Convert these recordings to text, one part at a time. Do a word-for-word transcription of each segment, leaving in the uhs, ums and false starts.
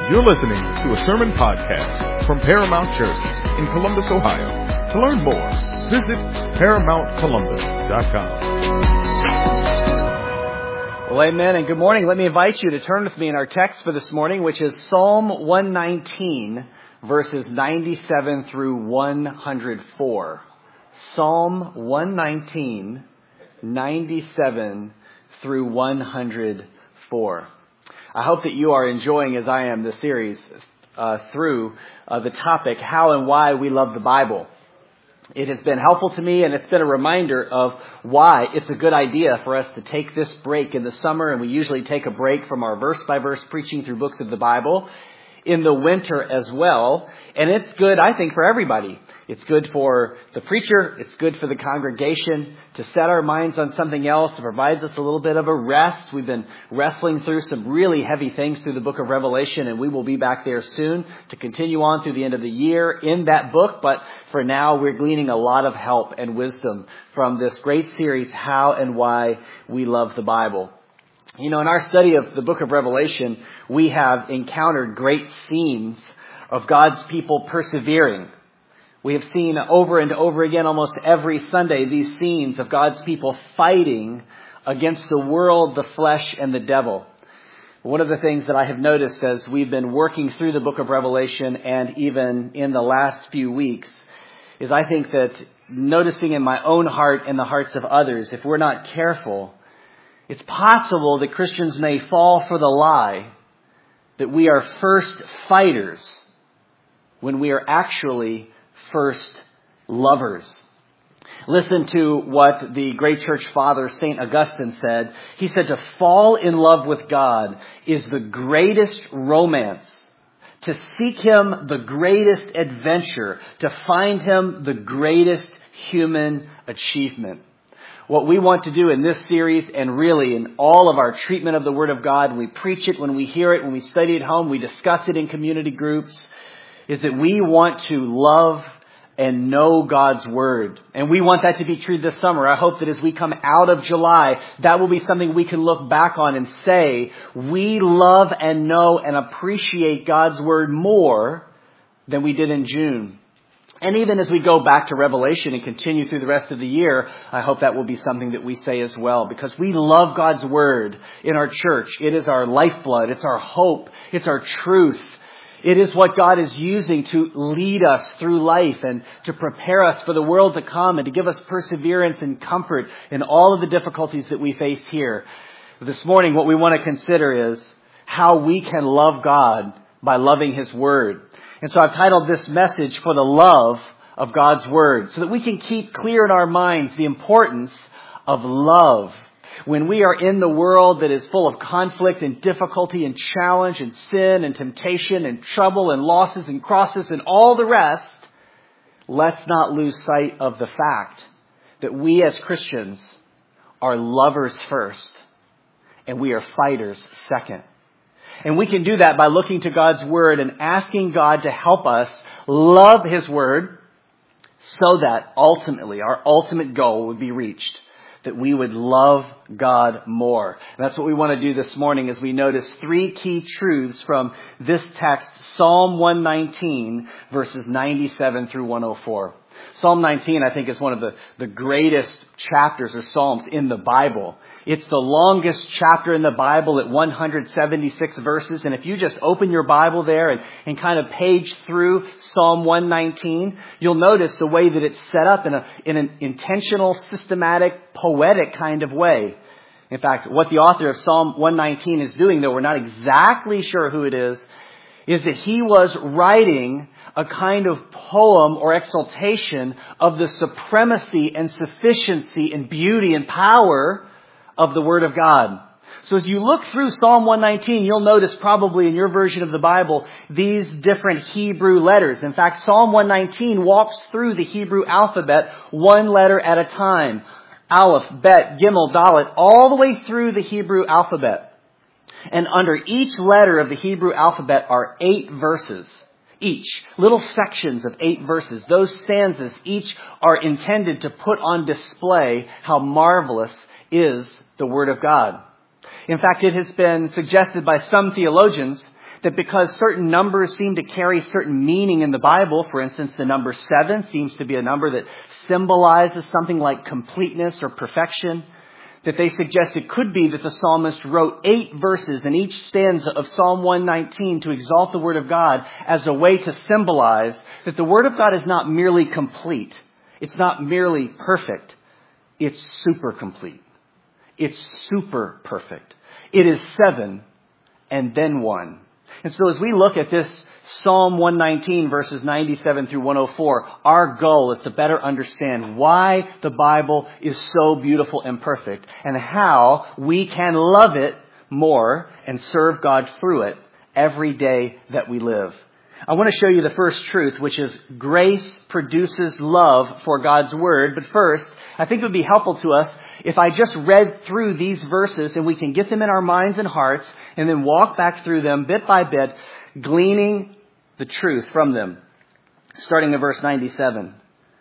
You're listening to a sermon podcast from Paramount Church in Columbus, Ohio. To learn more, visit paramount columbus dot com. Well, amen, and good morning. Let me invite you to turn with me in our text for this morning, which is Psalm one nineteen, verses ninety-seven through one hundred four. Psalm one nineteen, ninety-seven through one hundred four. I hope that you are enjoying, as I am, the series uh, through uh, the topic, how and why we love the Bible. It has been helpful to me, and it's been a reminder of why it's a good idea for us to take this break in the summer, and we usually take a break from our verse-by-verse preaching through books of the Bible in the winter as well. And it's good, I think, for everybody. It's good for the preacher. It's good for the congregation to set our minds on something else. It provides us a little bit of a rest. We've been wrestling through some really heavy things through the book of Revelation, and we will be back there soon to continue on through the end of the year in that book. But for now, we're gleaning a lot of help and wisdom from this great series, How and Why We Love the Bible. You know, in our study of the book of Revelation, we have encountered great themes of God's people persevering. We have seen over and over again, almost every Sunday, these scenes of God's people fighting against the world, the flesh, and the devil. One of the things that I have noticed as we've been working through the book of Revelation and even in the last few weeks is I think that noticing in my own heart and the hearts of others, if we're not careful, it's possible that Christians may fall for the lie that we are first fighters when we are actually first lovers. Listen to what the great church father, Saint Augustine, said. He said, to fall in love with God is the greatest romance. To seek Him, the greatest adventure. To find Him, the greatest human achievement. What we want to do in this series and really in all of our treatment of the Word of God, when we preach it, when we hear it, when we study it at home, we discuss it in community groups, is that we want to love and know God's Word. And we want that to be true this summer. I hope that as we come out of July, that will be something we can look back on and say, we love and know and appreciate God's Word more than we did in June. And even as we go back to Revelation and continue through the rest of the year, I hope that will be something that we say as well, because we love God's Word in our church. It is our lifeblood. It's our hope. It's our truth. It is what God is using to lead us through life and to prepare us for the world to come and to give us perseverance and comfort in all of the difficulties that we face here. This morning, what we want to consider is how we can love God by loving His Word. And so I've titled this message, For the Love of God's Word, so that we can keep clear in our minds the importance of love. When we are in the world that is full of conflict and difficulty and challenge and sin and temptation and trouble and losses and crosses and all the rest, let's not lose sight of the fact that we as Christians are lovers first and we are fighters second. And we can do that by looking to God's Word and asking God to help us love His Word so that ultimately our ultimate goal would be reached, that we would love God more. And that's what we want to do this morning as we notice three key truths from this text, Psalm one nineteen, verses ninety-seven through one oh four. Psalm nineteen, I think, is one of the, the greatest chapters or psalms in the Bible. It's the longest chapter in the Bible at one hundred seventy-six verses. And if you just open your Bible there and, and kind of page through Psalm one nineteen, you'll notice the way that it's set up in, a, in an intentional, systematic, poetic kind of way. In fact, what the author of Psalm one nineteen is doing, though we're not exactly sure who it is, is that he was writing a kind of poem or exaltation of the supremacy and sufficiency and beauty and power of the Word of God. So as you look through Psalm one nineteen, you'll notice probably in your version of the Bible, these different Hebrew letters. In fact, Psalm one nineteen walks through the Hebrew alphabet one letter at a time. Aleph, Bet, Gimel, Dalet, all the way through the Hebrew alphabet. And under each letter of the Hebrew alphabet are eight verses. Each, little sections of eight verses. Those stanzas each are intended to put on display how marvelous is the Word of God. In fact, it has been suggested by some theologians that because certain numbers seem to carry certain meaning in the Bible, for instance, the number seven seems to be a number that symbolizes something like completeness or perfection, that they suggest it could be that the psalmist wrote eight verses in each stanza of Psalm one nineteen to exalt the Word of God as a way to symbolize that the Word of God is not merely complete. It's not merely perfect. It's super complete. It's super perfect. It is seven and then one. And so as we look at this Psalm one nineteen verses ninety-seven through one oh four, our goal is to better understand why the Bible is so beautiful and perfect and how we can love it more and serve God through it every day that we live. I want to show you the first truth, which is grace produces love for God's Word. But first, I think it would be helpful to us if I just read through these verses and we can get them in our minds and hearts and then walk back through them bit by bit, gleaning the truth from them. Starting in verse ninety-seven.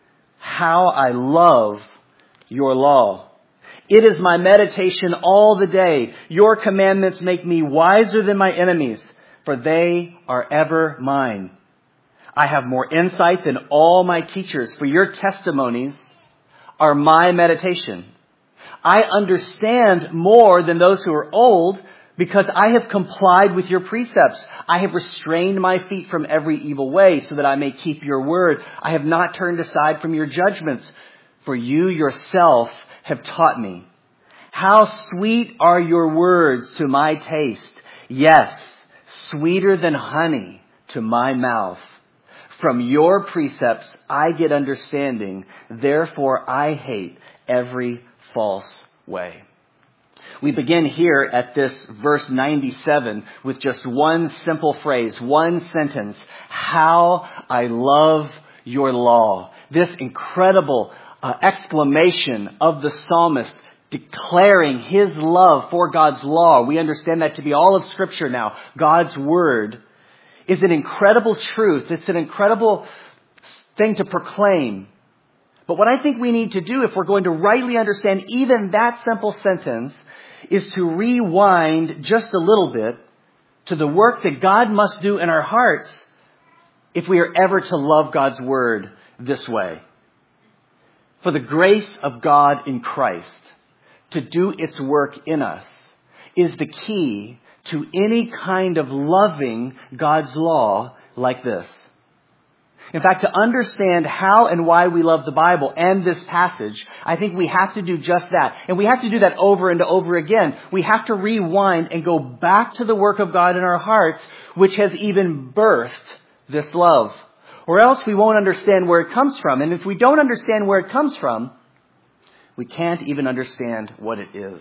How I love your law. It is my meditation all the day. Your commandments make me wiser than my enemies, for they are ever mine. I have more insight than all my teachers, for your testimonies are my meditation. I understand more than those who are old, because I have complied with your precepts. I have restrained my feet from every evil way so that I may keep your word. I have not turned aside from your judgments, for you yourself have taught me. How sweet are your words to my taste. Yes, sweeter than honey to my mouth. From your precepts I get understanding. Therefore I hate every false way. We begin here at this verse ninety-seven with just one simple phrase, one sentence. How I love your law. This incredible uh, exclamation of the psalmist declaring his love for God's law. We understand that to be all of Scripture now. God's Word is an incredible truth. It's an incredible thing to proclaim. But what I think we need to do if we're going to rightly understand even that simple sentence is to rewind just a little bit to the work that God must do in our hearts if we are ever to love God's Word this way. For the grace of God in Christ to do its work in us is the key to any kind of loving God's law like this. In fact, to understand how and why we love the Bible and this passage, I think we have to do just that. And we have to do that over and over again. We have to rewind and go back to the work of God in our hearts, which has even birthed this love. Or else we won't understand where it comes from. And if we don't understand where it comes from, we can't even understand what it is.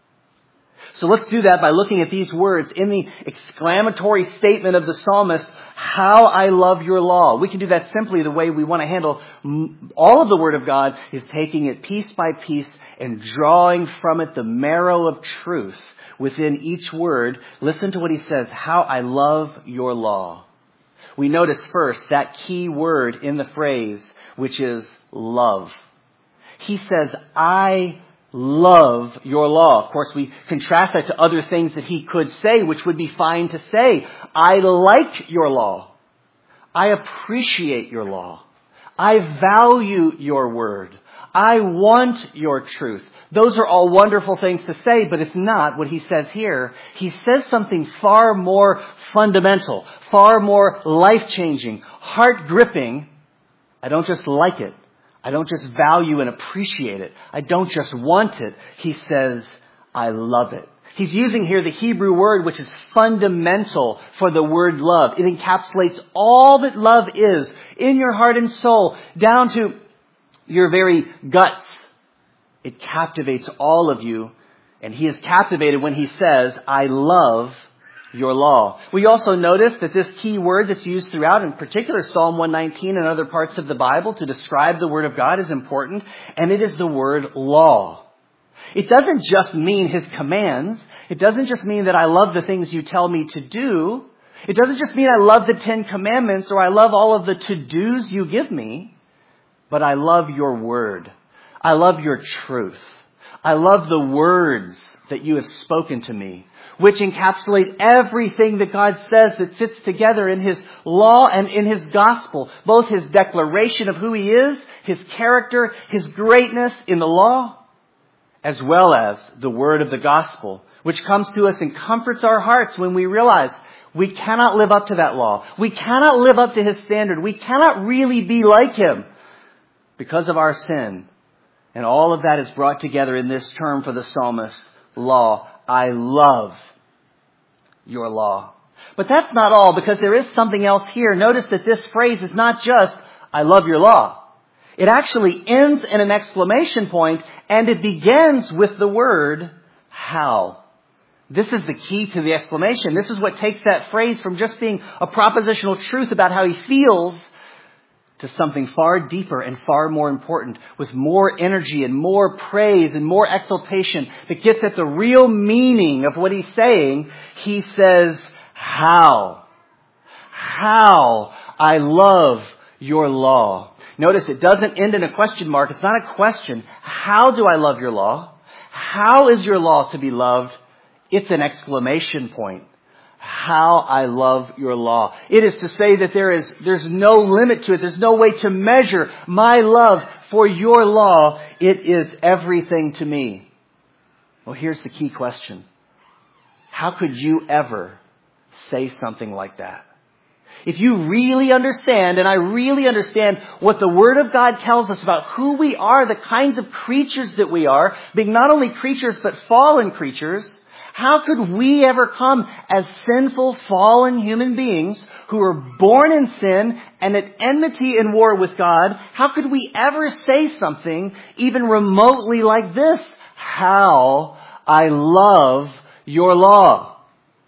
So let's do that by looking at these words in the exclamatory statement of the psalmist, how I love your law. We can do that simply the way we want to handle all of the Word of God is taking it piece by piece and drawing from it the marrow of truth within each word. Listen to what he says, how I love your law. We notice first that key word in the phrase, which is love. He says, I love your law. Of course, we contrast that to other things that he could say, which would be fine to say. I like your law. I appreciate your law. I value your word. I want your truth. Those are all wonderful things to say, but it's not what he says here. He says something far more fundamental, far more life-changing, heart-gripping. I don't just like it. I don't just value and appreciate it. I don't just want it. He says, I love it. He's using here the Hebrew word which is fundamental for the word love. It encapsulates all that love is in your heart and soul, down to your very guts. It captivates all of you. And he is captivated when he says, I love your law. We also notice that this key word that's used throughout, in particular Psalm one nineteen and other parts of the Bible to describe the Word of God is important, and it is the word law. It doesn't just mean his commands. It doesn't just mean that I love the things you tell me to do. It doesn't just mean I love the Ten Commandments or I love all of the to-dos you give me, but I love your word. I love your truth. I love the words that you have spoken to me. which encapsulate everything that God says that fits together in His law and in His gospel. Both His declaration of who He is, His character, His greatness in the law, as well as the word of the gospel, which comes to us and comforts our hearts when we realize we cannot live up to that law. We cannot live up to His standard. We cannot really be like Him because of our sin. And all of that is brought together in this term for the psalmist, law. I love your law. But that's not all, because there is something else here. Notice that this phrase is not just, I love your law. It actually ends in an exclamation point, and it begins with the word, how. This is the key to the exclamation. This is what takes that phrase from just being a propositional truth about how he feels to something far deeper and far more important, with more energy and more praise and more exaltation that gets at the real meaning of what he's saying. He says, how? How I love your law. Notice it doesn't end in a question mark. It's not a question. How do I love your law? How is your law to be loved? It's an exclamation point. How I love your law. It is to say that there is, there's no limit to it. There's no way to measure my love for your law. It is everything to me. Well, here's the key question. How could you ever say something like that? If you really understand, and I really understand what the Word of God tells us about who we are, the kinds of creatures that we are, being not only creatures but fallen creatures, how could we ever come as sinful, fallen human beings who are born in sin and at enmity and war with God? How could we ever say something even remotely like this? How I love your law.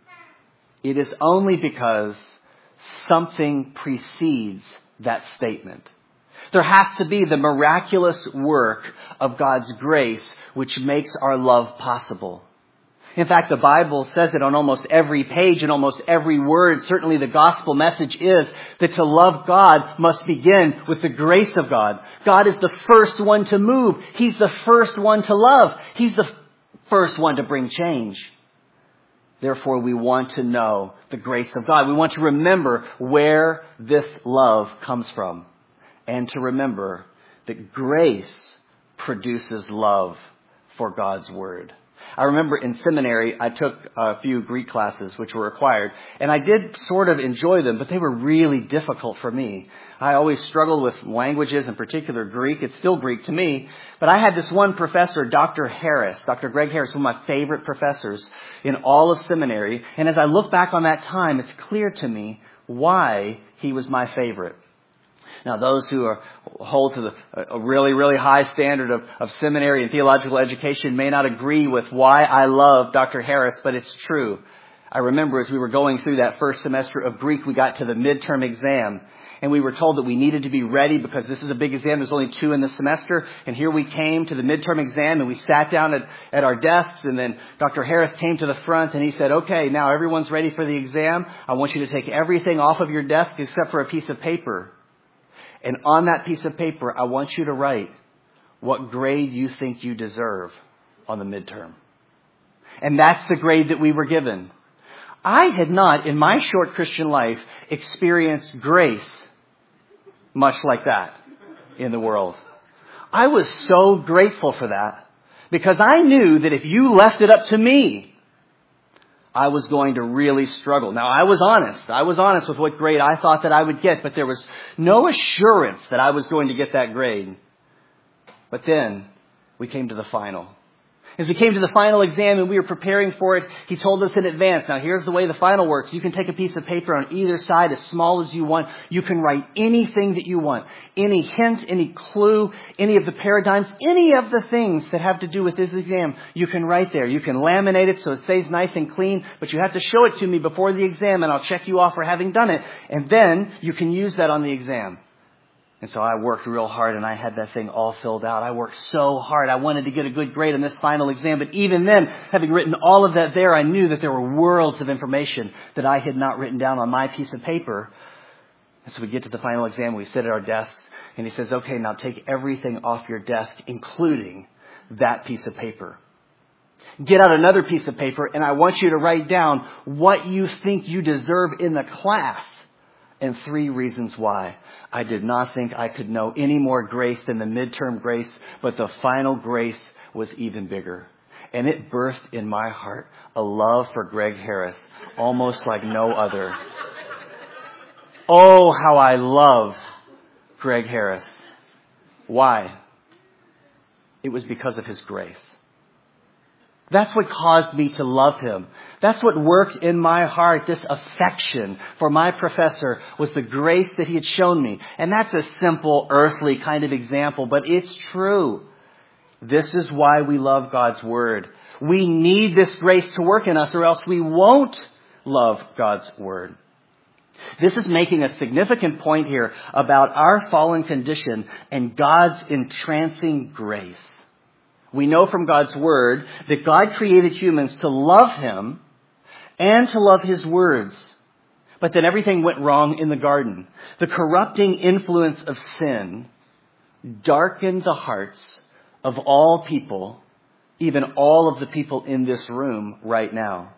It is only because something precedes that statement. There has to be the miraculous work of God's grace which makes our love possible. In fact, the Bible says it on almost every page and almost every word. Certainly the gospel message is that to love God must begin with the grace of God. God is the first one to move. He's the first one to love. He's the first one to bring change. Therefore, we want to know the grace of God. We want to remember where this love comes from. And to remember that grace produces love for God's Word. I remember in seminary, I took a few Greek classes which were required, and I did sort of enjoy them, but they were really difficult for me. I always struggled with languages, in particular Greek. It's still Greek to me, but I had this one professor, Doctor Harris, Doctor Greg Harris, one of my favorite professors in all of seminary, and as I look back on that time, it's clear to me why he was my favorite. Now, those who are, hold to the, a really, really high standard of, of seminary and theological education may not agree with why I love Doctor Harris, but it's true. I remember as we were going through that first semester of Greek, we got to the midterm exam, and we were told that we needed to be ready because this is a big exam. There's only two in the semester, and here we came to the midterm exam, and we sat down at, at our desks, and then Doctor Harris came to the front, and he said, okay, now everyone's ready for the exam. I want you to take everything off of your desk except for a piece of paper. And on that piece of paper, I want you to write what grade you think you deserve on the midterm. And that's the grade that we were given. I had not, in my short Christian life, experienced grace much like that in the world. I was so grateful for that because I knew that if you left it up to me, I was going to really struggle. Now, I was honest. I was honest with what grade I thought that I would get, but there was no assurance that I was going to get that grade. But then we came to the final. As we came to the final exam and we were preparing for it, he told us in advance, now here's the way the final works. You can take a piece of paper on either side as small as you want. You can write anything that you want. Any hint, any clue, any of the paradigms, any of the things that have to do with this exam, you can write there. You can laminate it so it stays nice and clean, but you have to show it to me before the exam and I'll check you off for having done it. And then you can use that on the exam. And so I worked real hard and I had that thing all filled out. I worked so hard. I wanted to get a good grade on this final exam. But even then, having written all of that there, I knew that there were worlds of information that I had not written down on my piece of paper. And so we get to the final exam. We sit at our desks and he says, okay, now take everything off your desk, including that piece of paper. Get out another piece of paper, and I want you to write down what you think you deserve in the class and three reasons why. I did not think I could know any more grace than the midterm grace, but the final grace was even bigger. And it birthed in my heart a love for Greg Harris, almost like no other. Oh, how I love Greg Harris. Why? It was because of his grace. That's what caused me to love him. That's what worked in my heart. This affection for my professor was the grace that he had shown me. And that's a simple, earthly kind of example, but it's true. This is why we love God's Word. We need this grace to work in us, or else we won't love God's Word. This is making a significant point here about our fallen condition and God's entrancing grace. We know from God's Word that God created humans to love Him and to love His words. But then everything went wrong in the garden. The corrupting influence of sin darkened the hearts of all people, even all of the people in this room right now.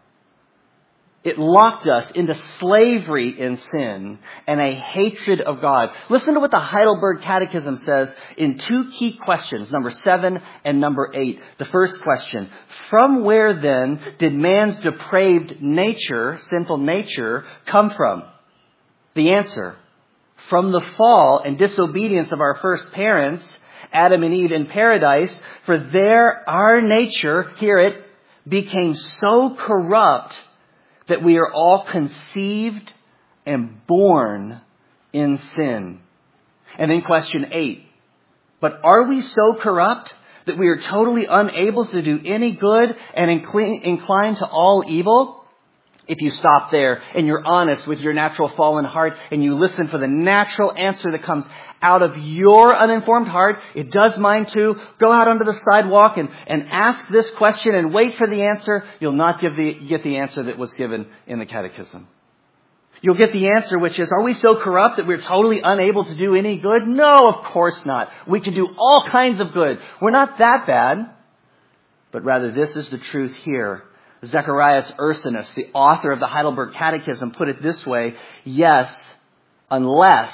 It locked us into slavery in sin and a hatred of God. Listen to what the Heidelberg Catechism says in two key questions, number seven and number eight. The first question, from where then did man's depraved nature, sinful nature, come from? The answer, from the fall and disobedience of our first parents, Adam and Eve in paradise, for there our nature, hear it, became so corrupt that we are all conceived and born in sin. And then question eight. But are we so corrupt that we are totally unable to do any good and inclined to all evil? If you stop there and you're honest with your natural fallen heart and you listen for the natural answer that comes out of your uninformed heart, it does mine too. Go out onto the sidewalk and, and ask this question and wait for the answer. You'll not give the, get the answer that was given in the catechism. You'll get the answer, which is, are we so corrupt that we're totally unable to do any good? No, of course not. We can do all kinds of good. We're not that bad. But rather, this is the truth here. Zacharias Ursinus, the author of the Heidelberg Catechism, put it this way. Yes, unless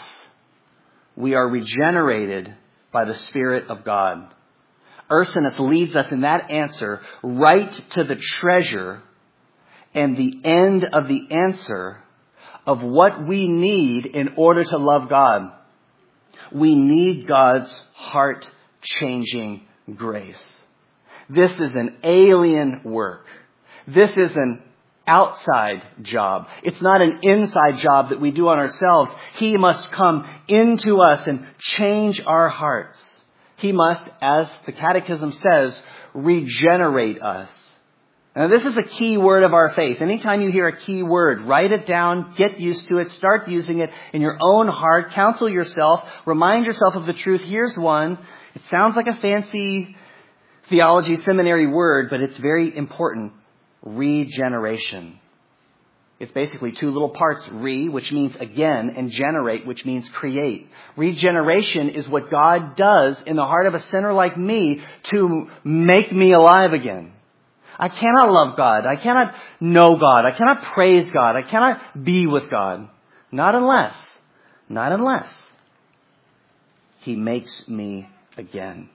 we are regenerated by the Spirit of God. Ursinus leads us in that answer right to the treasure and the end of the answer of what we need in order to love God. We need God's heart-changing grace. This is an alien work. This is an outside job. It's not an inside job that we do on ourselves. He must come into us and change our hearts. He must, as the Catechism says, regenerate us. Now, this is a key word of our faith. Anytime you hear a key word, write it down, get used to it, start using it in your own heart, counsel yourself, remind yourself of the truth. Here's one. It sounds like a fancy theology seminary word, but it's very important. Regeneration. It's basically two little parts. Re, which means again, and generate, which means create. Regeneration is what God does in the heart of a sinner like me to make me alive again. I cannot love God. I cannot know God. I cannot praise God. I cannot be with God. Not unless, not unless He makes me again.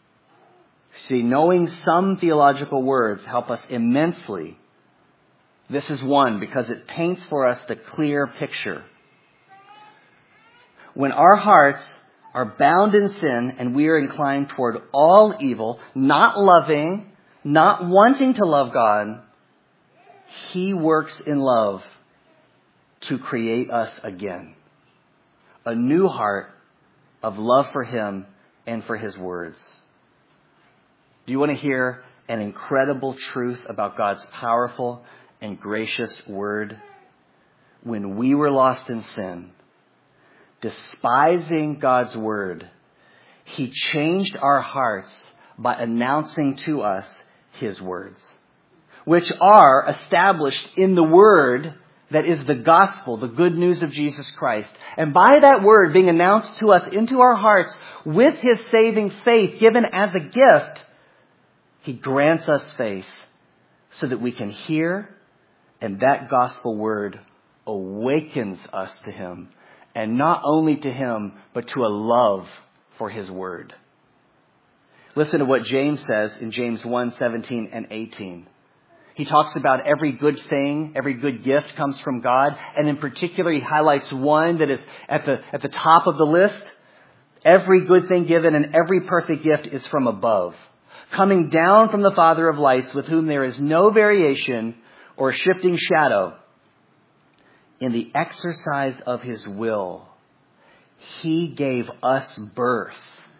See, knowing some theological words help us immensely. This is one because it paints for us the clear picture. When our hearts are bound in sin and we are inclined toward all evil, not loving, not wanting to love God, He works in love to create us again. A new heart of love for Him and for His words. Do you want to hear an incredible truth about God's powerful and gracious Word? When we were lost in sin, despising God's Word, He changed our hearts by announcing to us His words, which are established in the Word that is the gospel, the good news of Jesus Christ. And by that Word being announced to us into our hearts with His saving faith given as a gift, He grants us faith so that we can hear, and that gospel word awakens us to Him. And not only to Him, but to a love for His word. Listen to what James says in James one, seventeen and eighteen. He talks about every good thing, every good gift comes from God. And in particular, he highlights one that is at the, at the top of the list. Every good thing given and every perfect gift is from above, coming down from the Father of lights, with whom there is no variation or shifting shadow. In the exercise of His will, He gave us birth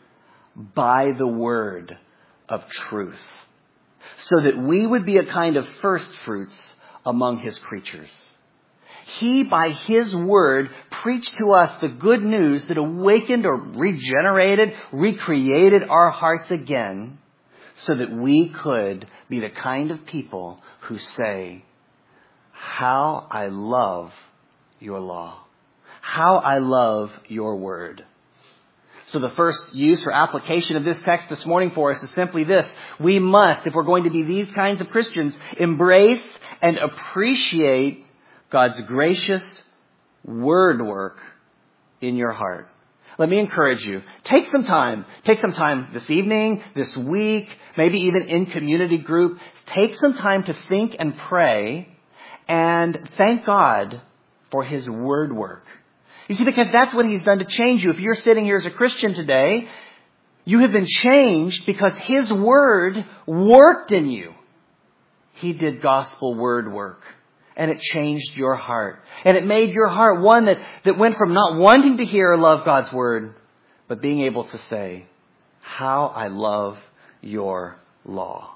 by the word of truth, so that we would be a kind of first fruits among His creatures. He, by His word, preached to us the good news that awakened or regenerated, recreated our hearts again, so that we could be the kind of people who say, "How I love your law. How I love your word." So the first use or application of this text this morning for us is simply this. We must, if we're going to be these kinds of Christians, embrace and appreciate God's gracious word work in your heart. Let me encourage you. Take some time. Take some time this evening, this week, maybe even in community group. Take some time to think and pray and thank God for His word work. You see, because that's what He's done to change you. If you're sitting here as a Christian today, you have been changed because His word worked in you. He did gospel word work. And it changed your heart. And it made your heart one that, that went from not wanting to hear or love God's word, but being able to say, "How I love your law."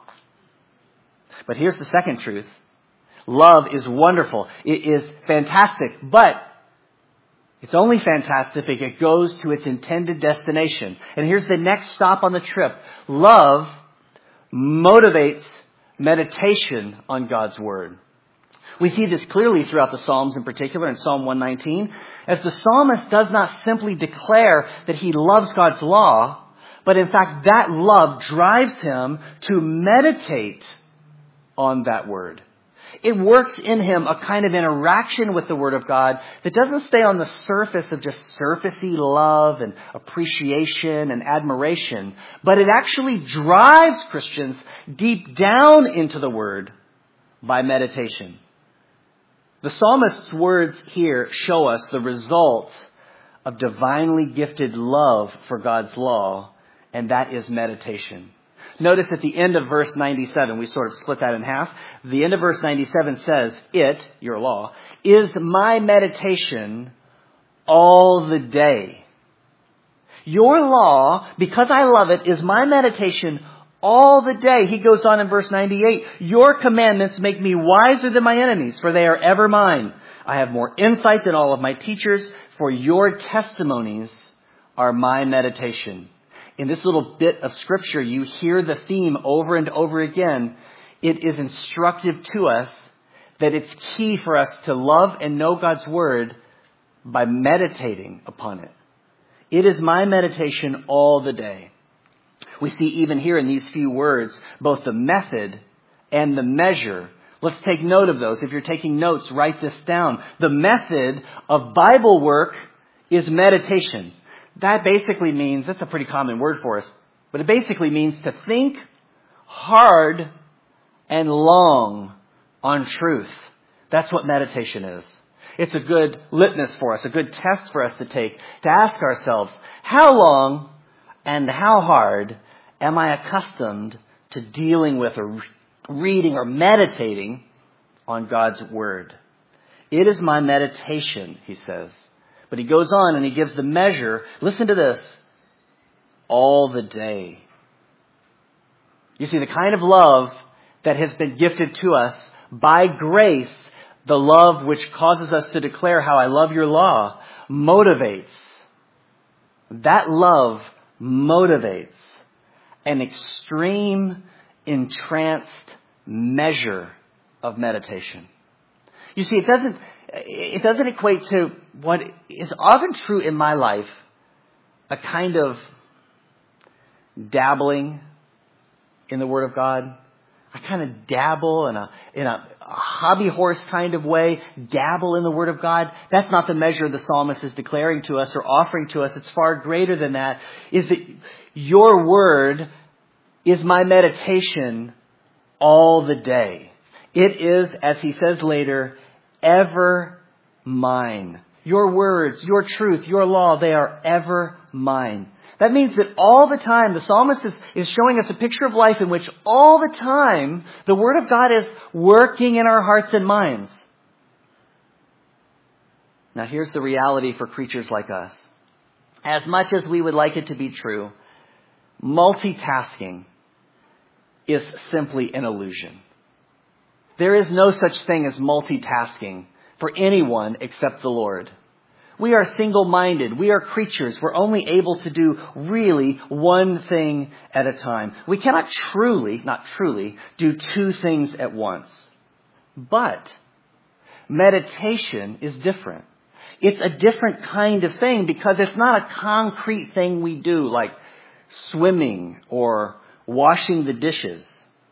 But here's the second truth. Love is wonderful. It is fantastic. But it's only fantastic if it goes to its intended destination. And here's the next stop on the trip. Love motivates meditation on God's word. We see this clearly throughout the Psalms, in particular in Psalm one nineteen, as the psalmist does not simply declare that he loves God's law, but in fact that love drives him to meditate on that word. It works in him a kind of interaction with the Word of God that doesn't stay on the surface of just surfacey love and appreciation and admiration, but it actually drives Christians deep down into the Word by meditation. The psalmist's words here show us the result of divinely gifted love for God's law, and that is meditation. Notice at the end of verse ninety-seven, we sort of split that in half. The end of verse ninety-seven says, "It," your law, "is my meditation all the day." Your law, because I love it, is my meditation all the day. He goes on in verse ninety-eight, "Your commandments make me wiser than my enemies, for they are ever mine. I have more insight than all of my teachers, for your testimonies are my meditation." In this little bit of scripture, you hear the theme over and over again. It is instructive to us that it's key for us to love and know God's word by meditating upon it. It is my meditation all the day. We see even here in these few words, both the method and the measure. Let's take note of those. If you're taking notes, write this down. The method of Bible work is meditation. That basically means, that's a pretty common word for us, but it basically means to think hard and long on truth. That's what meditation is. It's a good litmus for us, a good test for us to take, to ask ourselves, how long and how hard am I accustomed to dealing with or reading or meditating on God's word? It is my meditation, he says. But he goes on and he gives the measure. Listen to this. All the day. You see, the kind of love that has been gifted to us by grace, the love which causes us to declare how I love your law, motivates. That love motivates an extreme, entranced measure of meditation. You see, it doesn't, it doesn't equate to what is often true in my life, a kind of dabbling in the Word of God. I kind of dabble in a in a, a hobby horse kind of way, dabble in the Word of God. That's not the measure the psalmist is declaring to us or offering to us. It's far greater than that. Is that your Word is my meditation all the day. It is, as he says later, ever mine. Your words, your truth, your law, they are ever mine. That means that all the time, the psalmist is, is showing us a picture of life in which all the time the Word of God is working in our hearts and minds. Now here's the reality for creatures like us. As much as we would like it to be true, multitasking is simply an illusion. There is no such thing as multitasking for anyone except the Lord. We are single-minded. We are creatures. We're only able to do really one thing at a time. We cannot truly, not truly, do two things at once. But meditation is different. It's a different kind of thing because it's not a concrete thing we do like swimming or washing the dishes.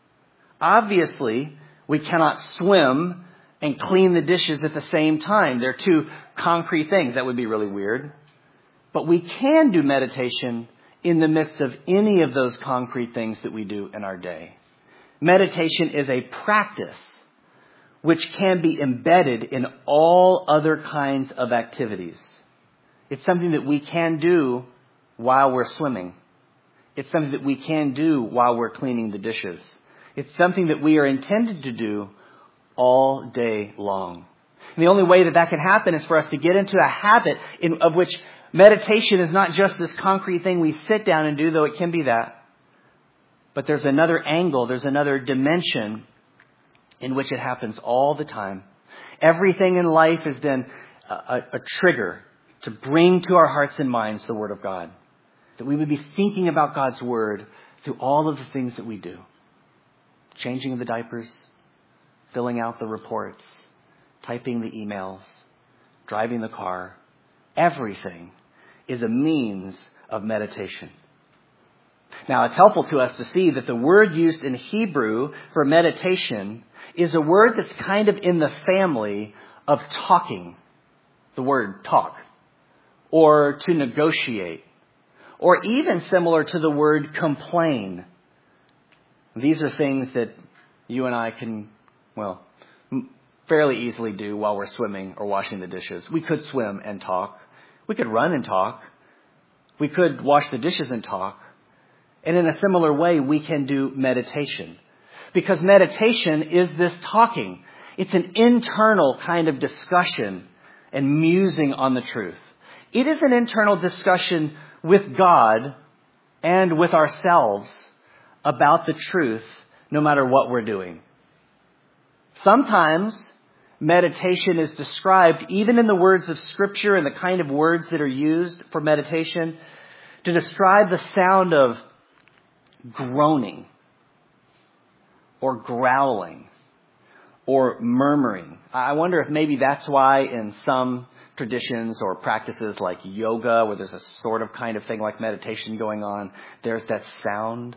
Obviously, we cannot swim and clean the dishes at the same time. They're two concrete things. That would be really weird. But we can do meditation in the midst of any of those concrete things that we do in our day. Meditation is a practice which can be embedded in all other kinds of activities. It's something that we can do while we're swimming. It's something that we can do while we're cleaning the dishes. It's something that we are intended to do all day long. And the only way that that can happen is for us to get into a habit in, of which meditation is not just this concrete thing we sit down and do, though it can be that. But there's another angle, there's another dimension in which it happens all the time. Everything in life has been a, a, a trigger to bring to our hearts and minds the Word of God. That we would be thinking about God's Word through all of the things that we do. Changing the diapers, filling out the reports, typing the emails, driving the car. Everything is a means of meditation. Now, it's helpful to us to see that the word used in Hebrew for meditation is a word that's kind of in the family of talking. The word talk. Or to negotiate. Or even similar to the word complain. These are things that you and I can, well, fairly easily do while we're swimming or washing the dishes. We could swim and talk. We could run and talk. We could wash the dishes and talk. And in a similar way, we can do meditation. Because meditation is this talking. It's an internal kind of discussion and musing on the truth. It is an internal discussion with God and with ourselves about the truth, no matter what we're doing. Sometimes meditation is described, even in the words of Scripture and the kind of words that are used for meditation, to describe the sound of groaning or growling or murmuring. I wonder if maybe that's why in some traditions or practices like yoga, where there's a sort of kind of thing like meditation going on, there's that sound.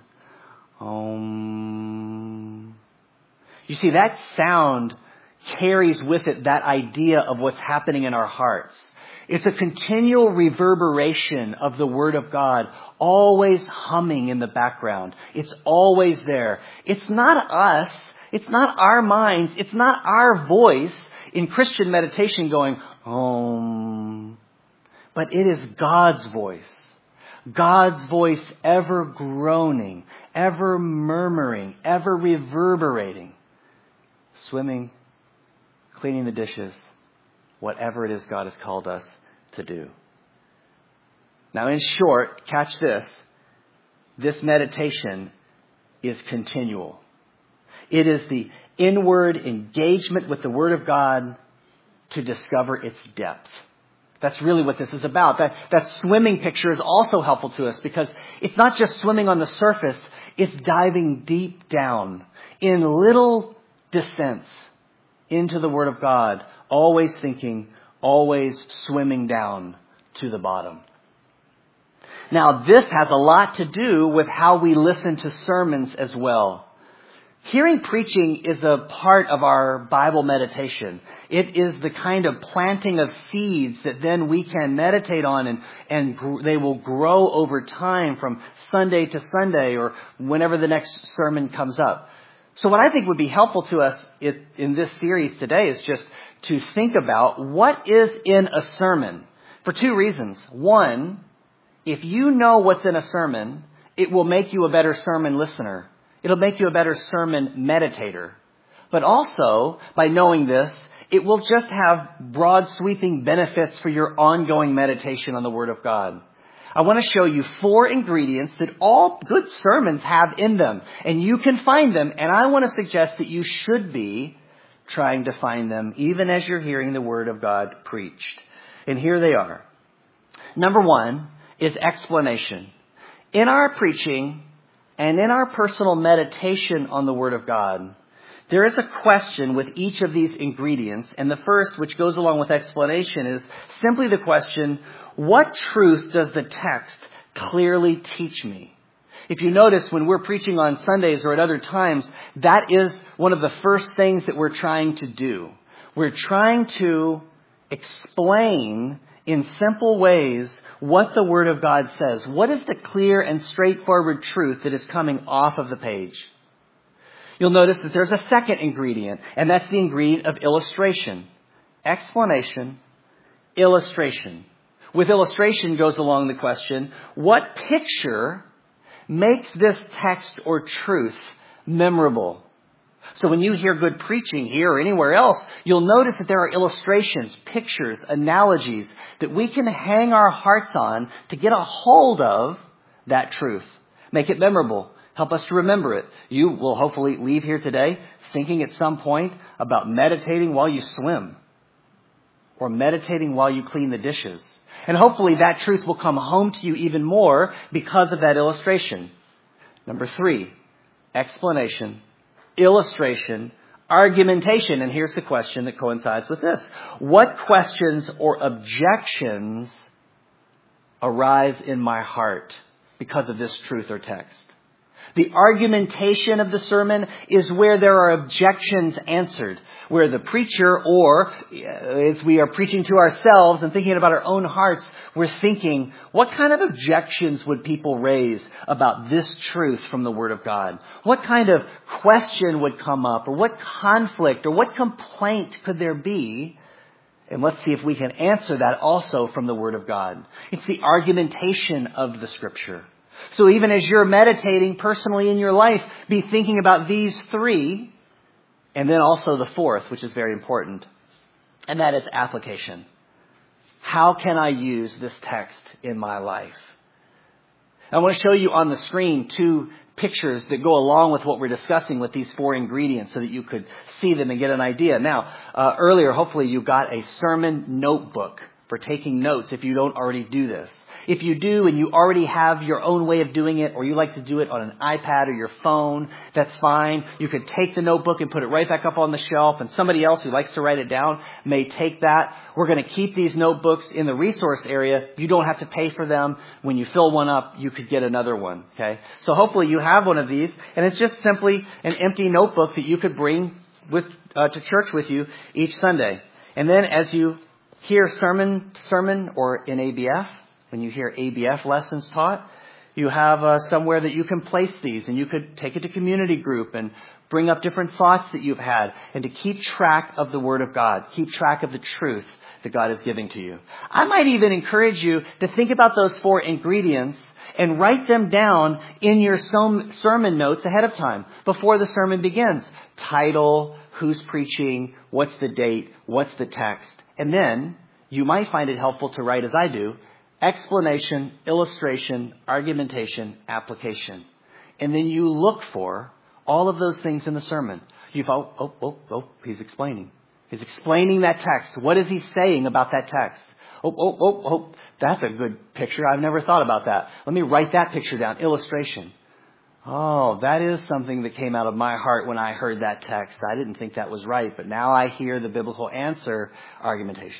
Um, you see, that sound carries with it that idea of what's happening in our hearts. It's a continual reverberation of the Word of God, always humming in the background. It's always there. It's not us. It's not our minds. It's not our voice in Christian meditation going, Om. But it is God's voice. God's voice ever groaning, ever murmuring, ever reverberating. Swimming, cleaning the dishes, whatever it is God has called us to do. Now, in short, catch this. This meditation is continual. It is the inward engagement with the Word of God to discover its depth. That's really what this is about. That, that swimming picture is also helpful to us because it's not just swimming on the surface. It's diving deep down in little descents into the Word of God, always thinking, always swimming down to the bottom. Now, this has a lot to do with how we listen to sermons as well. Hearing preaching is a part of our Bible meditation. It is the kind of planting of seeds that then we can meditate on, and, and gr- they will grow over time from Sunday to Sunday or whenever the next sermon comes up. So what I think would be helpful to us in, in this series today is just to think about what is in a sermon for two reasons. One, if you know what's in a sermon, it will make you a better sermon listener. It'll make you a better sermon meditator. But also, by knowing this, it will just have broad sweeping benefits for your ongoing meditation on the Word of God. I want to show you four ingredients that all good sermons have in them. And you can find them, and I want to suggest that you should be trying to find them even as you're hearing the Word of God preached. And here they are. Number one is explanation. In our preaching and in our personal meditation on the Word of God, there is a question with each of these ingredients. And the first, which goes along with explanation, is simply the question, what truth does the text clearly teach me? If you notice, when we're preaching on Sundays or at other times, that is one of the first things that we're trying to do. We're trying to explain in simple ways what the Word of God says. What is the clear and straightforward truth that is coming off of the page? You'll notice that there's a second ingredient, and that's the ingredient of illustration. Explanation, illustration. With illustration goes along the question, what picture makes this text or truth memorable? So when you hear good preaching here or anywhere else, you'll notice that there are illustrations, pictures, analogies that we can hang our hearts on to get a hold of that truth. Make it memorable. Help us to remember it. You will hopefully leave here today thinking at some point about meditating while you swim or meditating while you clean the dishes. And hopefully that truth will come home to you even more because of that illustration. Number three, explanation, illustration, argumentation. And here's the question that coincides with this. What questions or objections arise in my heart because of this truth or text? The argumentation of the sermon is where there are objections answered, where the preacher, or as we are preaching to ourselves and thinking about our own hearts, we're thinking, what kind of objections would people raise about this truth from the Word of God? What kind of question would come up, or what conflict, or what complaint could there be? And let's see if we can answer that also from the Word of God. It's the argumentation of the Scripture. So even as you're meditating personally in your life, be thinking about these three, and then also the fourth, which is very important, and that is application. How can I use this text in my life? I want to show you on the screen two pictures that go along with what we're discussing with these four ingredients so that you could see them and get an idea. Now, uh, earlier, hopefully you got a sermon notebook for taking notes if you don't already do this. If you do and you already have your own way of doing it, or you like to do it on an iPad or your phone, that's fine. You could take the notebook and put it right back up on the shelf, and somebody else who likes to write it down may take that. We're going to keep these notebooks in the resource area. You don't have to pay for them. When you fill one up, you could get another one. Okay? So hopefully you have one of these, and it's just simply an empty notebook that you could bring with uh, to church with you each Sunday. And then as you hear sermon, sermon or in A B F, when you hear A B F lessons taught, you have uh, somewhere that you can place these, and you could take it to community group and bring up different thoughts that you've had, and to keep track of the Word of God, keep track of the truth that God is giving to you. I might even encourage you to think about those four ingredients and write them down in your sermon notes ahead of time, before the sermon begins. Title, who's preaching, what's the date, what's the text. And then you might find it helpful to write as I do, explanation, illustration, argumentation, application. And then you look for all of those things in the sermon. You go, oh, oh, oh, he's explaining. He's explaining that text. What is he saying about that text? Oh, oh, oh, oh, that's a good picture. I've never thought about that. Let me write that picture down. Illustration. Oh, that is something that came out of my heart when I heard that text. I didn't think that was right, but now I hear the biblical answer. Argumentation.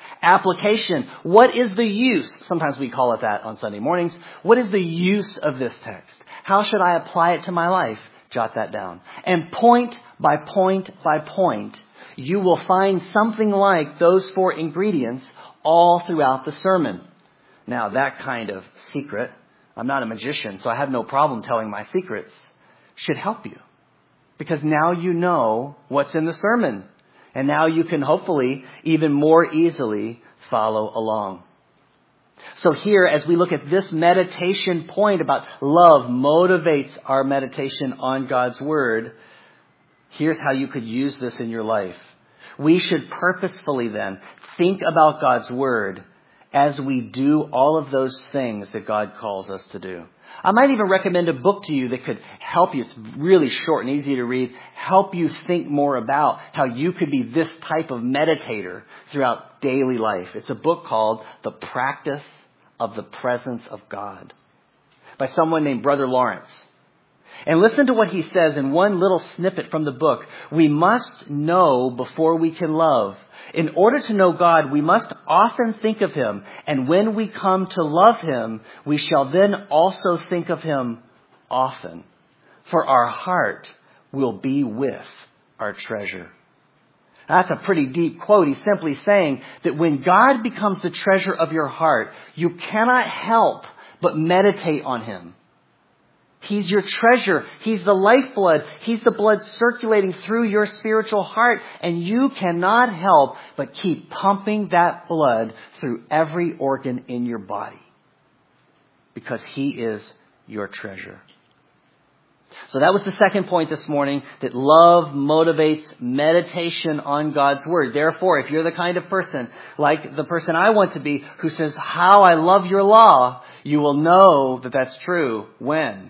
Application. What is the use? Sometimes we call it that on Sunday mornings. What is the use of this text? How should I apply it to my life? Jot that down. And point by point by point, you will find something like those four ingredients all throughout the sermon. Now, that kind of secret, I'm not a magician, so I have no problem telling my secrets, should help you. Because now you know what's in the sermon. And now you can hopefully even more easily follow along. So here, as we look at this meditation point about love motivates our meditation on God's Word, here's how you could use this in your life. We should purposefully then think about God's Word as we do all of those things that God calls us to do. I might even recommend a book to you that could help you. It's really short and easy to read. Help you think more about how you could be this type of meditator throughout daily life. It's a book called The Practice of the Presence of God by someone named Brother Lawrence. And listen to what he says in one little snippet from the book. We must know before we can love. In order to know God, we must often think of Him. And when we come to love Him, we shall then also think of Him often. For our heart will be with our treasure. That's a pretty deep quote. He's simply saying that when God becomes the treasure of your heart, you cannot help but meditate on Him. He's your treasure. He's the lifeblood. He's the blood circulating through your spiritual heart. And you cannot help but keep pumping that blood through every organ in your body. Because He is your treasure. So that was the second point this morning, that love motivates meditation on God's Word. Therefore, if you're the kind of person, like the person I want to be, who says, how I love your law, you will know that that's true when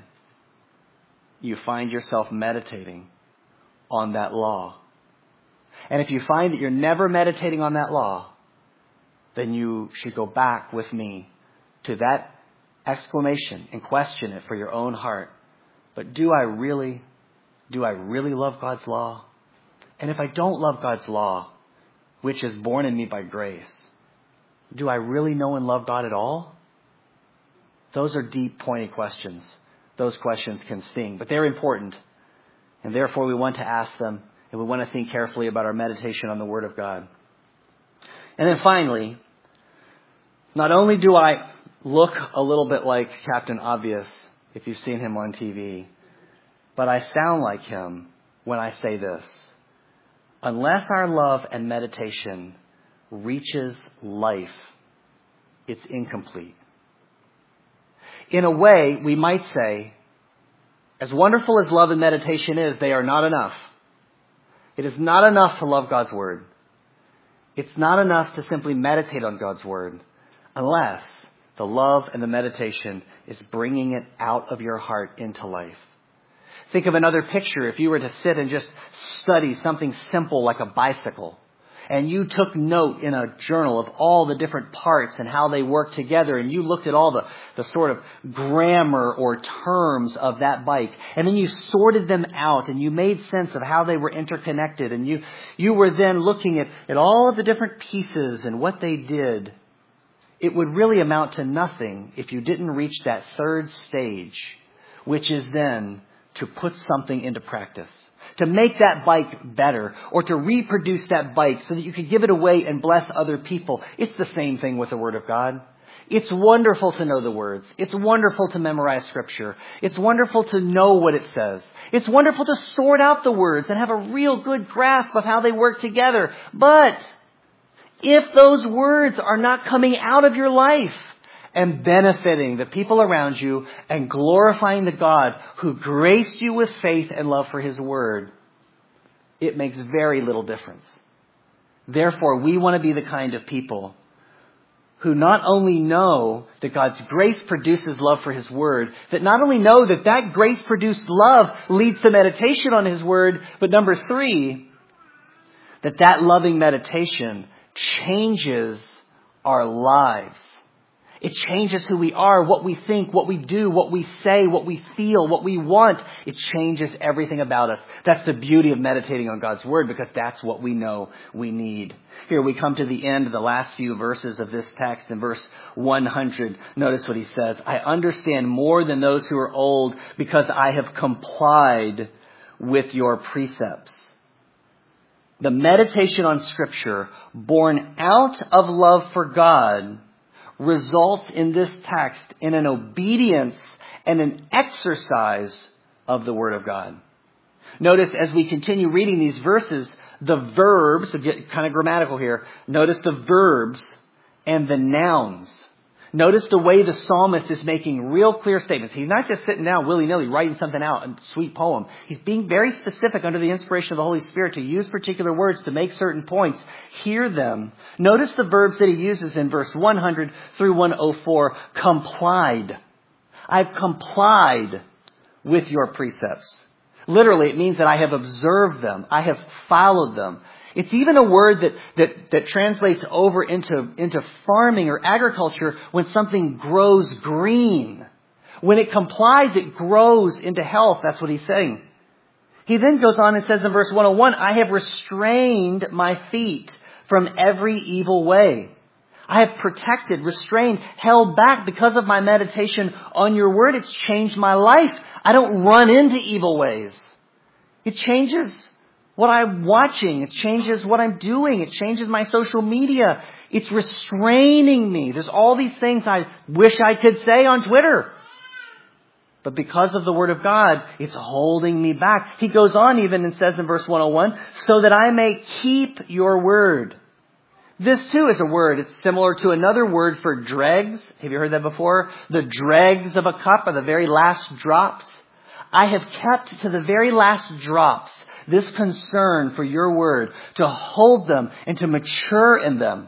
you find yourself meditating on that law. And if you find that you're never meditating on that law, then you should go back with me to that exclamation and question it for your own heart. But do I really, do I really love God's law? And if I don't love God's law, which is born in me by grace, do I really know and love God at all? Those are deep, pointed questions. Those questions can sting, but they're important. And therefore we want to ask them, and we want to think carefully about our meditation on the Word of God. And then finally, not only do I look a little bit like Captain Obvious, if you've seen him on T V, but I sound like him when I say this. Unless our love and meditation reaches life, it's incomplete. In a way, we might say, as wonderful as love and meditation is, they are not enough. It is not enough to love God's Word. It's not enough to simply meditate on God's Word unless the love and the meditation is bringing it out of your heart into life. Think of another picture. If you were to sit and just study something simple like a bicycle, and you took note in a journal of all the different parts and how they work together, and you looked at all the, the sort of grammar or terms of that bike, and then you sorted them out and you made sense of how they were interconnected, and you, you were then looking at, at all of the different pieces and what they did, it would really amount to nothing if you didn't reach that third stage, which is then to put something into practice. To make that bike better, or to reproduce that bike so that you can give it away and bless other people. It's the same thing with the Word of God. It's wonderful to know the words. It's wonderful to memorize Scripture. It's wonderful to know what it says. It's wonderful to sort out the words and have a real good grasp of how they work together. But if those words are not coming out of your life and benefiting the people around you and glorifying the God who graced you with faith and love for His Word, it makes very little difference. Therefore, we want to be the kind of people who not only know that God's grace produces love for His Word, that not only know that that grace-produced love leads to meditation on His Word, but number three, that that loving meditation changes our lives. It changes who we are, what we think, what we do, what we say, what we feel, what we want. It changes everything about us. That's the beauty of meditating on God's Word, because that's what we know we need. Here we come to the end of the last few verses of this text in verse one hundred. Notice what he says. I understand more than those who are old because I have complied with your precepts. The meditation on Scripture, born out of love for God, results in this text in an obedience and an exercise of the Word of God. Notice as we continue reading these verses, the verbs, so get kind of grammatical here, notice the verbs and the nouns. Notice the way the psalmist is making real clear statements. He's not just sitting down willy-nilly writing something out, a sweet poem. He's being very specific under the inspiration of the Holy Spirit to use particular words to make certain points. Hear them. Notice the verbs that he uses in verse one hundred through one oh four. Complied. I've complied with your precepts. Literally, it means that I have observed them. I have followed them. It's even a word that, that, that translates over into, into farming or agriculture when something grows green. When it complies, it grows into health. That's what he's saying. He then goes on and says in verse one oh one, I have restrained my feet from every evil way. I have protected, restrained, held back because of my meditation on your word. It's changed my life. I don't run into evil ways. It changes what I'm watching. It changes what I'm doing. It changes my social media. It's restraining me. There's all these things I wish I could say on Twitter. But because of the Word of God, it's holding me back. He goes on even and says in verse one oh one, so that I may keep your word. This too is a word. It's similar to another word for dregs. Have you heard that before? The dregs of a cup are the very last drops. I have kept to the very last drops this concern for your word, to hold them and to mature in them.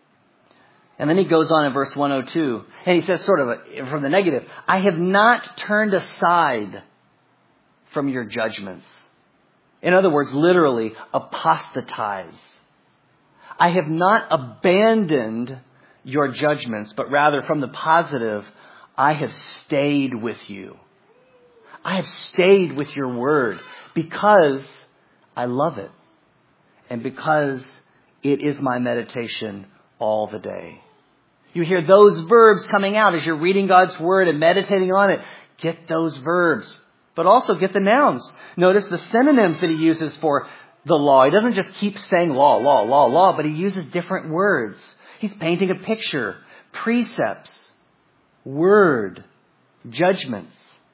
And then he goes on in verse one oh two, and he says sort of a, from the negative, I have not turned aside from your judgments. In other words, literally, apostatize. I have not abandoned your judgments, but rather from the positive, I have stayed with you. I have stayed with your word because I love it and because it is my meditation all the day. You hear those verbs coming out as you're reading God's word and meditating on it. Get those verbs, but also get the nouns. Notice the synonyms that he uses for the law. He doesn't just keep saying law, law, law, law, but he uses different words. He's painting a picture. Precepts, word, judgments.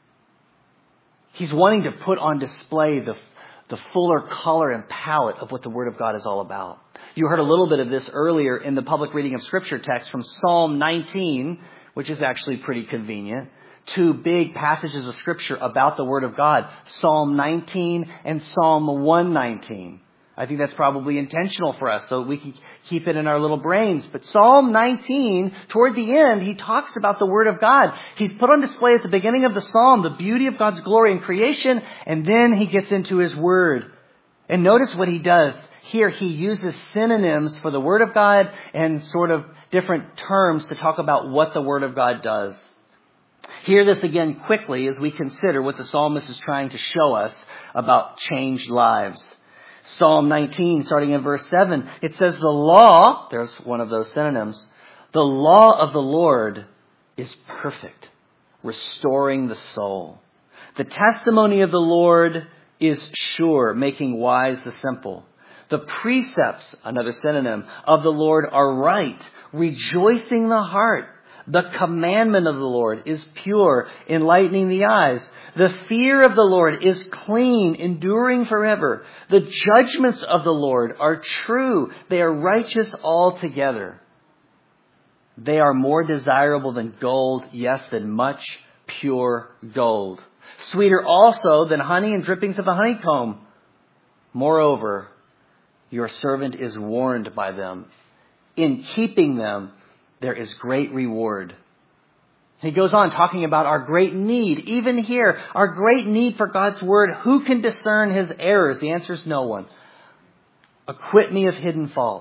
He's wanting to put on display the, the fuller color and palette of what the Word of God is all about. You heard a little bit of this earlier in the public reading of Scripture text from Psalm nineteen, which is actually pretty convenient. Two big passages of Scripture about the Word of God, Psalm nineteen and Psalm one nineteen. I think that's probably intentional for us so we can keep it in our little brains. But Psalm nineteen, toward the end, he talks about the Word of God. He's put on display at the beginning of the Psalm the beauty of God's glory in creation, and then he gets into His Word. And notice what he does. Here he uses synonyms for the Word of God and sort of different terms to talk about what the Word of God does. Hear this again quickly as we consider what the psalmist is trying to show us about changed lives. Psalm nineteen, starting in verse seven, it says, the law, there's one of those synonyms, the law of the Lord is perfect, restoring the soul. The testimony of the Lord is sure, making wise the simple. The precepts, another synonym, of the Lord are right, rejoicing the heart. The commandment of the Lord is pure, enlightening the eyes. The fear of the Lord is clean, enduring forever. The judgments of the Lord are true. They are righteous altogether. They are more desirable than gold, yes, than much pure gold. Sweeter also than honey and drippings of the honeycomb. Moreover, your servant is warned by them. In keeping them, there is great reward. He goes on talking about our great need. Even here, our great need for God's word. Who can discern his errors? The answer is no one. Acquit me of hidden faults.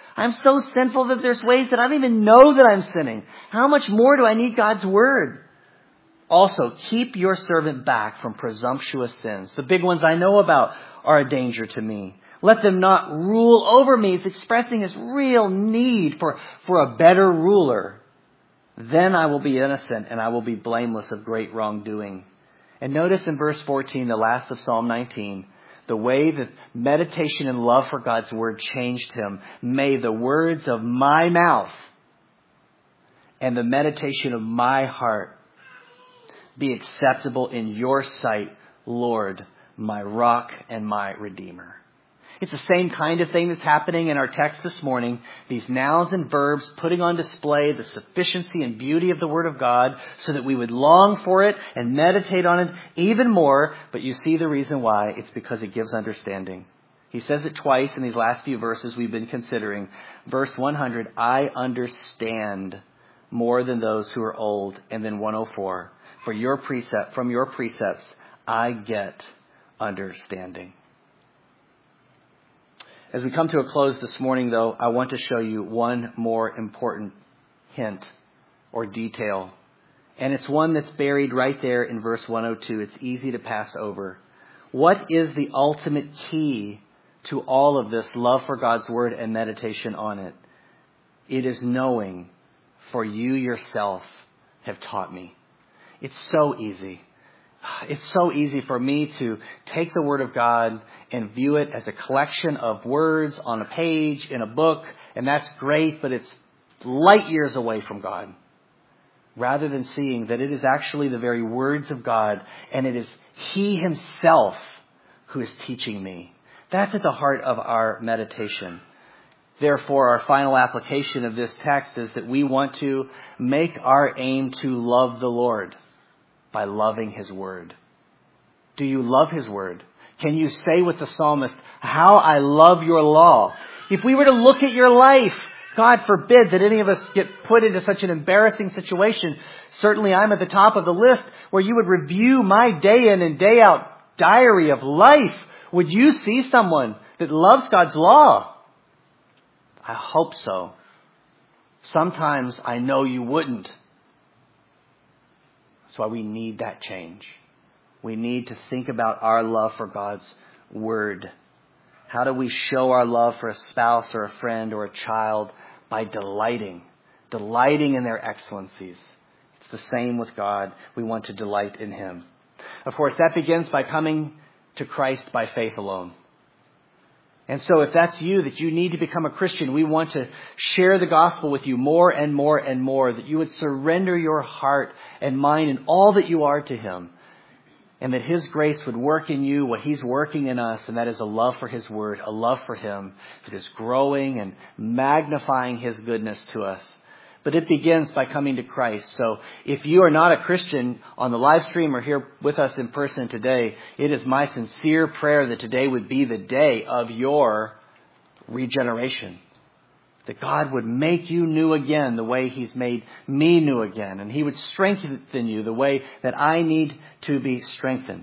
I'm so sinful that there's ways that I don't even know that I'm sinning. How much more do I need God's word? Also, keep your servant back from presumptuous sins. The big ones I know about are a danger to me. Let them not rule over me. It's expressing his real need for, for a better ruler. Then I will be innocent and I will be blameless of great wrongdoing. And notice in verse fourteen, the last of Psalm nineteen, the way that meditation and love for God's word changed him. May the words of my mouth and the meditation of my heart be acceptable in your sight, Lord, my rock and my redeemer. It's the same kind of thing that's happening in our text this morning. These nouns and verbs putting on display the sufficiency and beauty of the Word of God so that we would long for it and meditate on it even more. But you see the reason why. It's because it gives understanding. He says it twice in these last few verses we've been considering. Verse one hundred, I understand more than those who are old. And then one oh four, for your precept, from your precepts, I get understanding. As we come to a close this morning, though, I want to show you one more important hint or detail. And it's one that's buried right there in verse one oh two. It's easy to pass over. What is the ultimate key to all of this love for God's word and meditation on it? It is knowing, for you yourself have taught me. It's so easy. It's so easy for me to take the Word of God and view it as a collection of words on a page in a book, and that's great, but it's light years away from God. Rather than seeing that it is actually the very words of God, and it is He Himself who is teaching me. That's at the heart of our meditation. Therefore, our final application of this text is that we want to make our aim to love the Lord by loving His word. Do you love His word? Can you say with the psalmist, how I love your law? If we were to look at your life, God forbid that any of us get put into such an embarrassing situation. Certainly I'm at the top of the list where you would review my day in and day out diary of life. Would you see someone that loves God's law? I hope so. Sometimes I know you wouldn't. That's why we need that change. We need to think about our love for God's word. How do we show our love for a spouse or a friend or a child? By delighting. Delighting in their excellencies. It's the same with God. We want to delight in Him. Of course, that begins by coming to Christ by faith alone. And so if that's you, that you need to become a Christian, we want to share the gospel with you more and more and more, that you would surrender your heart and mind and all that you are to Him, and that His grace would work in you what He's working in us, and that is a love for His word, a love for Him that is growing and magnifying His goodness to us. But it begins by coming to Christ. So if you are not a Christian on the live stream or here with us in person today, it is my sincere prayer that today would be the day of your regeneration. That God would make you new again the way He's made me new again. And He would strengthen you the way that I need to be strengthened.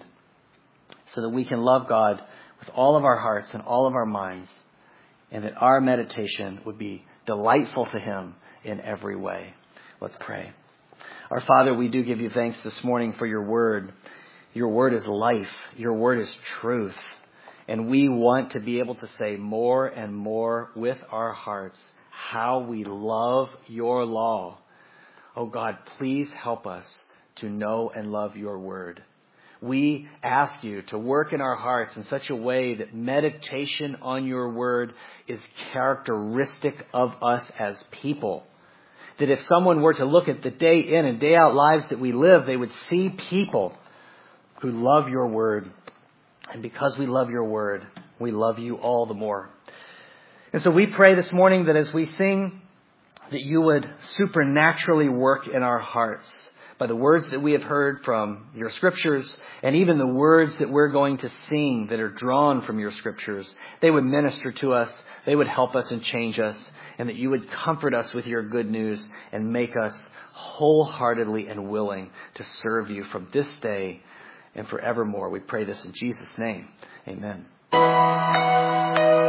So that we can love God with all of our hearts and all of our minds. And that our meditation would be delightful to Him in every way. Let's pray. Our Father, we do give you thanks this morning for your word. Your word is life. Your word is truth. And we want to be able to say more and more with our hearts how we love your law. Oh God, please help us to know and love your word. We ask you to work in our hearts in such a way that meditation on your word is characteristic of us as people. That if someone were to look at the day in and day out lives that we live, they would see people who love your word. And because we love your word, we love you all the more. And so we pray this morning that as we sing, that you would supernaturally work in our hearts by the words that we have heard from your scriptures, and even the words that we're going to sing that are drawn from your scriptures. They would minister to us, they would help us and change us, and that you would comfort us with your good news and make us wholeheartedly and willing to serve you from this day and forevermore. We pray this in Jesus' name. Amen.